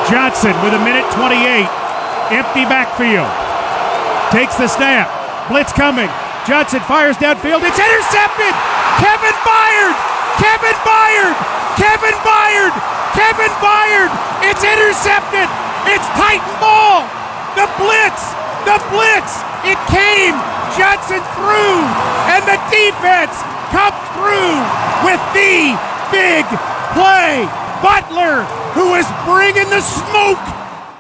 Johnson with 1:28. Empty backfield. Takes the snap. Blitz coming. Johnson fires downfield. It's intercepted. Kevin Byard. Kevin Byard. Kevin Byard. Kevin Byard. It's intercepted. It's Titan ball. The blitz. The blitz. It came. Johnson threw. And the defense comes through with the big play. Butler, who is bringing the smoke